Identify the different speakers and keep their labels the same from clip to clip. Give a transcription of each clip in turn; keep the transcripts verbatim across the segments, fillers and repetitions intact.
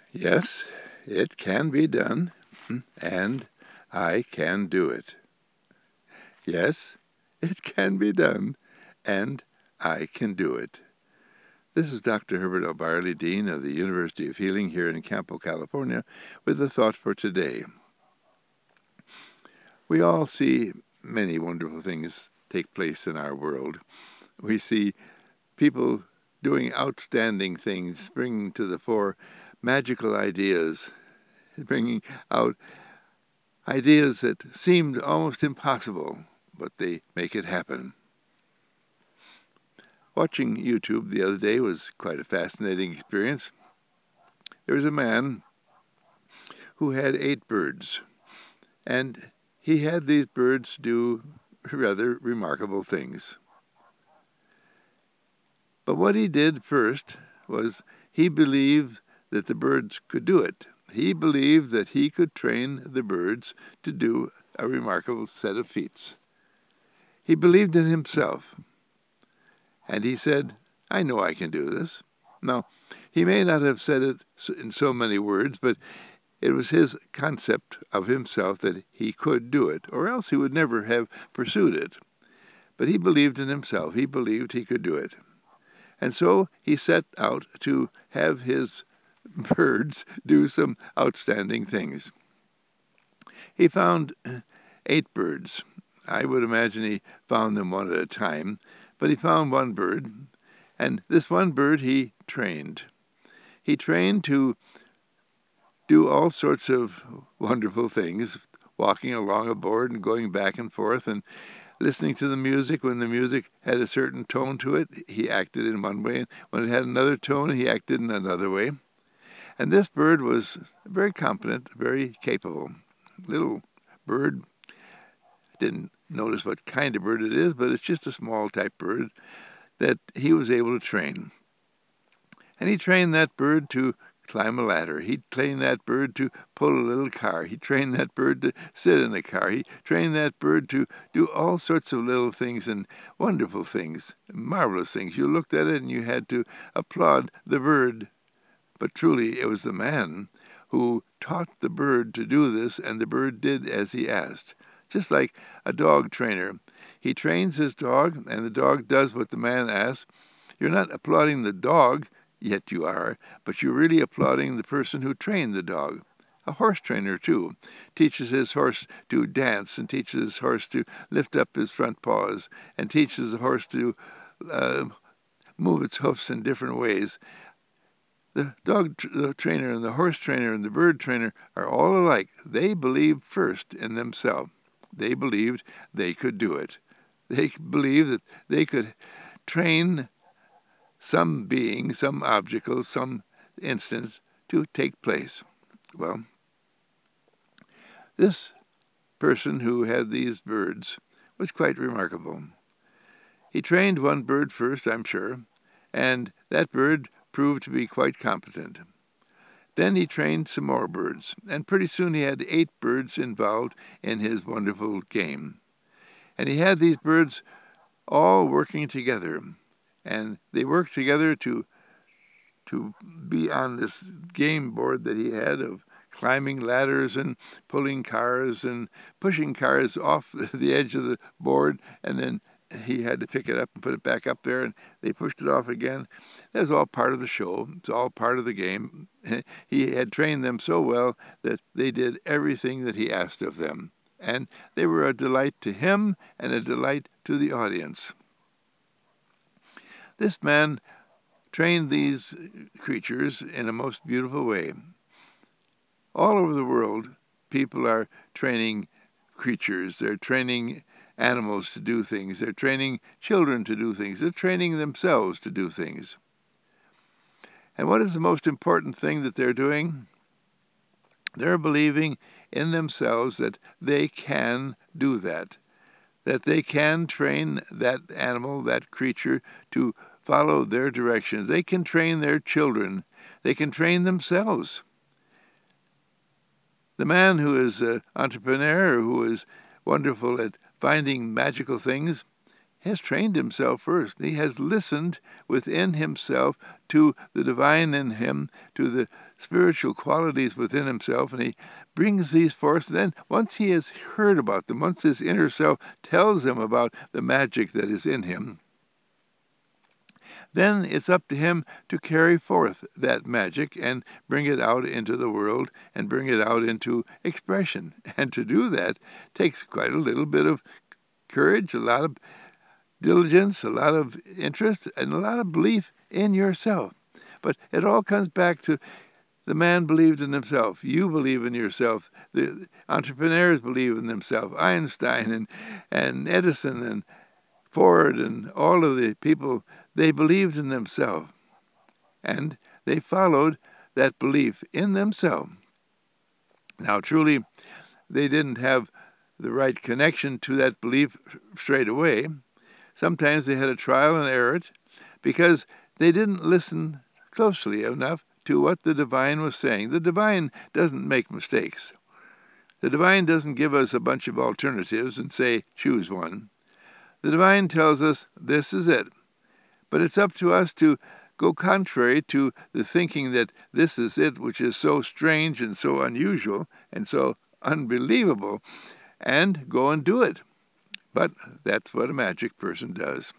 Speaker 1: Yes, it can be done, and I can do it. Yes, it can be done, and I can do it. This is Doctor Herbert L. Barley, Dean of the University of Healing here in Campo, California, with a thought for today. We all see many wonderful things take place in our world. We see people doing outstanding things, bringing to the fore magical ideas, bringing out ideas that seemed almost impossible, but they make it happen. Watching YouTube the other day was quite a fascinating experience. There was a man who had eight birds, and he had these birds do rather remarkable things. But what he did first was he believed that the birds could do it. He believed that he could train the birds to do a remarkable set of feats. He believed in himself, and he said, I know I can do this. Now, he may not have said it in so many words, but it was his concept of himself that he could do it, or else he would never have pursued it. But he believed in himself. He believed he could do it. And so he set out to have his birds do some outstanding things. He found eight birds. I would imagine he found them one at a time, but he found one bird, and this one bird he trained. He trained to do all sorts of wonderful things, walking along a board and going back and forth and listening to the music. When the music had a certain tone to it, he acted in one way, and when it had another tone, he acted in another way. And this bird was very competent, very capable. Little bird, didn't notice what kind of bird it is, but it's just a small type bird that he was able to train. And he trained that bird to climb a ladder. He trained that bird to pull a little car. He trained that bird to sit in a car. He trained that bird to do all sorts of little things and wonderful things, marvelous things. You looked at it and you had to applaud the bird. But truly, it was the man who taught the bird to do this, and the bird did as he asked. Just like a dog trainer. He trains his dog, and the dog does what the man asks. You're not applauding the dog, yet you are, but you're really applauding the person who trained the dog. A horse trainer, too, teaches his horse to dance and teaches his horse to lift up his front paws and teaches the horse to uh, move its hoofs in different ways. The dog the trainer and the horse trainer and the bird trainer are all alike. They believed first in themselves. They believed they could do it. They believed that they could train some being, some object, some instance to take place. Well, this person who had these birds was quite remarkable. He trained one bird first, I'm sure, and that bird proved to be quite competent. Then he trained some more birds, and pretty soon he had eight birds involved in his wonderful game. And he had these birds all working together, and they worked together to to be on this game board that he had of climbing ladders and pulling cars and pushing cars off the edge of the board, and then he had to pick it up and put it back up there, and they pushed it off again. That was all part of the show. It's all part of the game. He had trained them so well that they did everything that he asked of them, and they were a delight to him and a delight to the audience. This man trained these creatures in a most beautiful way. All over the world, people are training creatures. They're training animals to do things. They're training children to do things. They're training themselves to do things. And what is the most important thing that they're doing? They're believing in themselves that they can do that, that they can train that animal, that creature, to follow their directions. They can train their children. They can train themselves. The man who is an entrepreneur, who is wonderful at finding magical things, has trained himself first. He has listened within himself to the divine in him, to the spiritual qualities within himself, and he brings these forth. Then, once he has heard about them, once his inner self tells him about the magic that is in him, then it's up to him to carry forth that magic and bring it out into the world and bring it out into expression. And to do that takes quite a little bit of courage, a lot of diligence, a lot of interest, and a lot of belief in yourself. But it all comes back to the man believed in himself. You believe in yourself. The entrepreneurs believe in themselves. Einstein and, and Edison and Ford and all of the people, they believed in themselves. And they followed that belief in themselves. Now, truly, they didn't have the right connection to that belief straight away. Sometimes they had a trial and error because they didn't listen closely enough to what the divine was saying. The divine doesn't make mistakes. The divine doesn't give us a bunch of alternatives and say, choose one. The divine tells us this is it. But it's up to us to go contrary to the thinking that this is it, which is so strange and so unusual and so unbelievable, and go and do it. But that's what a magic person does.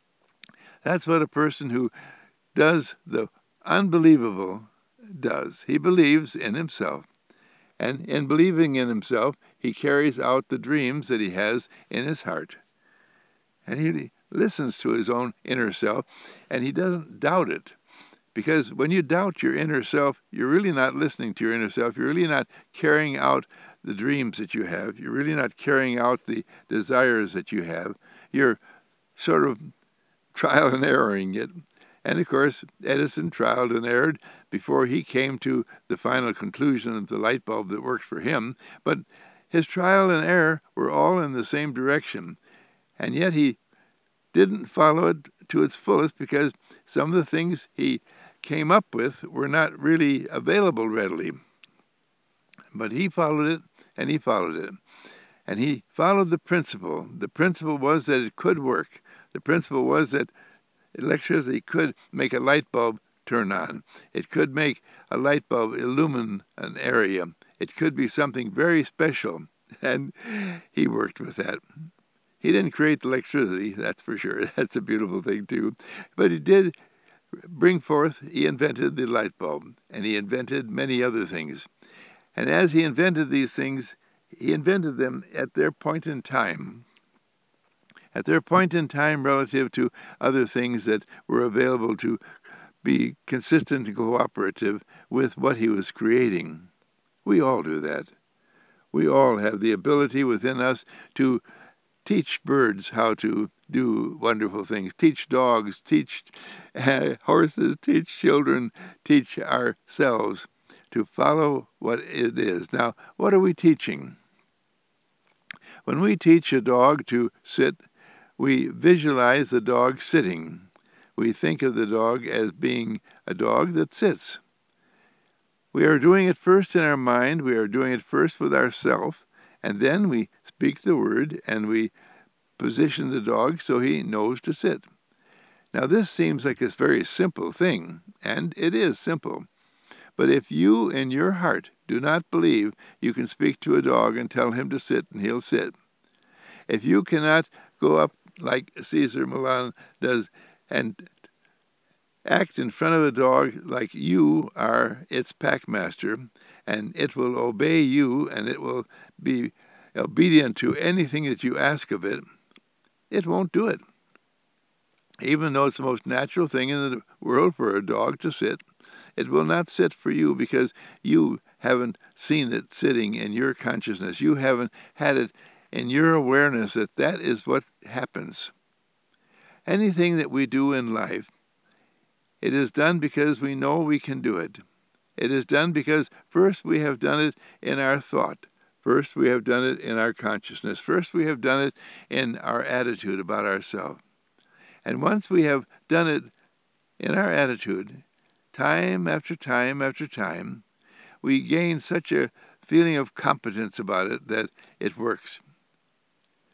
Speaker 1: That's what a person who does the unbelievable does. He believes in himself. And in believing in himself, he carries out the dreams that he has in his heart. And he listens to his own inner self, and he doesn't doubt it. Because when you doubt your inner self, you're really not listening to your inner self. You're really not carrying out the dreams that you have. You're really not carrying out the desires that you have. You're sort of trial and erroring it. And of course, Edison trialed and erred before he came to the final conclusion of the light bulb that works for him. But his trial and error were all in the same direction. And yet he didn't follow it to its fullest because some of the things he came up with were not really available readily. But he followed it, and he followed it. And he followed the principle. The principle was that it could work. The principle was that electricity could make a light bulb turn on. It could make a light bulb illumine an area. It could be something very special. And he worked with that. He didn't create electricity, that's for sure. That's a beautiful thing, too. But he did bring forth, he invented the light bulb, and he invented many other things. And as he invented these things, he invented them at their point in time. At their point in time relative to other things that were available to be consistent and cooperative with what he was creating. We all do that. We all have the ability within us to teach birds how to do wonderful things, teach dogs, teach uh, horses, teach children, teach ourselves to follow what it is. Now, what are we teaching? When we teach a dog to sit, we visualize the dog sitting. We think of the dog as being a dog that sits. We are doing it first in our mind. We are doing it first with ourself, and then we speak the word and we position the dog so he knows to sit. Now, this seems like a very simple thing, and it is simple. But if you in your heart do not believe you can speak to a dog and tell him to sit and he'll sit, if you cannot go up like Cesar Millan does and act in front of the dog like you are its packmaster, and it will obey you and it will be obedient to anything that you ask of it, it won't do it. Even though it's the most natural thing in the world for a dog to sit, it will not sit for you because you haven't seen it sitting in your consciousness. You haven't had it in your awareness that that is what happens. Anything that we do in life, it is done because we know we can do it. It is done because first we have done it in our thought. First we have done it in our consciousness. First we have done it in our attitude about ourselves. And once we have done it in our attitude, time after time after time, we gain such a feeling of competence about it that it works.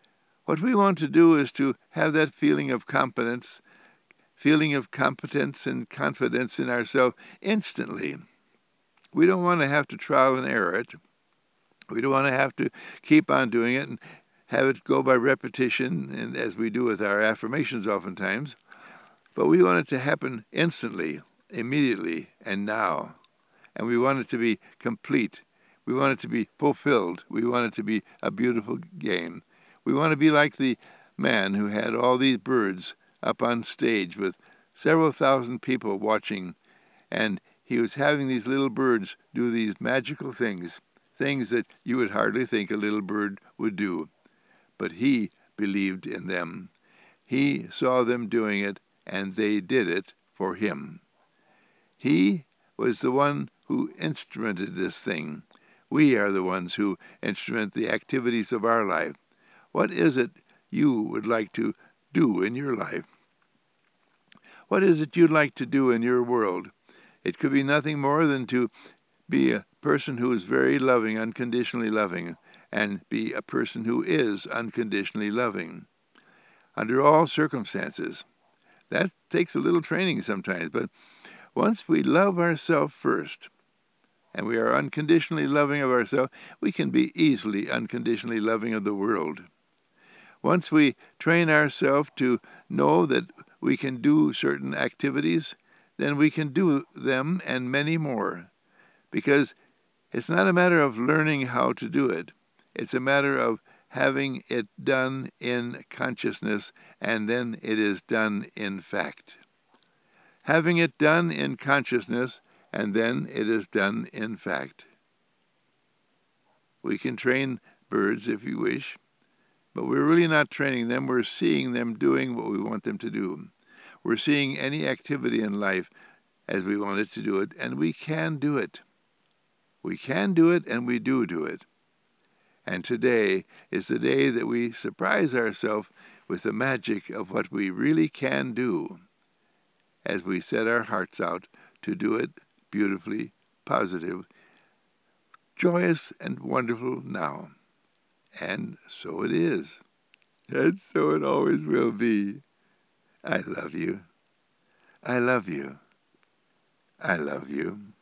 Speaker 1: What we want to do is to have that feeling of competence, feeling of competence and confidence in ourselves instantly. We don't want to have to trial and error it. We don't want to have to keep on doing it and have it go by repetition, and as we do with our affirmations oftentimes. But we want it to happen instantly, immediately, and now. And we want it to be complete. We want it to be fulfilled. We want it to be a beautiful game. We want to be like the man who had all these birds up on stage with several thousand people watching, and he was having these little birds do these magical things, things that you would hardly think a little bird would do. But he believed in them. He saw them doing it, and they did it for him. He was the one who instrumented this thing. We are the ones who instrument the activities of our life. What is it you would like to do in your life? What is it you'd like to do in your world? It could be nothing more than to be a person who is very loving, unconditionally loving, and be a person who is unconditionally loving under all circumstances. That takes a little training sometimes, but once we love ourselves first, and we are unconditionally loving of ourselves, we can be easily unconditionally loving of the world. Once we train ourselves to know that we can do certain activities, then we can do them and many more. Because it's not a matter of learning how to do it. It's a matter of having it done in consciousness, and then it is done in fact. Having it done in consciousness, and then it is done in fact. We can train birds if you wish, but we're really not training them. We're seeing them doing what we want them to do. We're seeing any activity in life as we want it to do it, and we can do it. We can do it, and we do do it. And today is the day that we surprise ourselves with the magic of what we really can do as we set our hearts out to do it beautifully, positive, joyous, and wonderful now. And so it is. And so it always will be. I love you. I love you. I love you.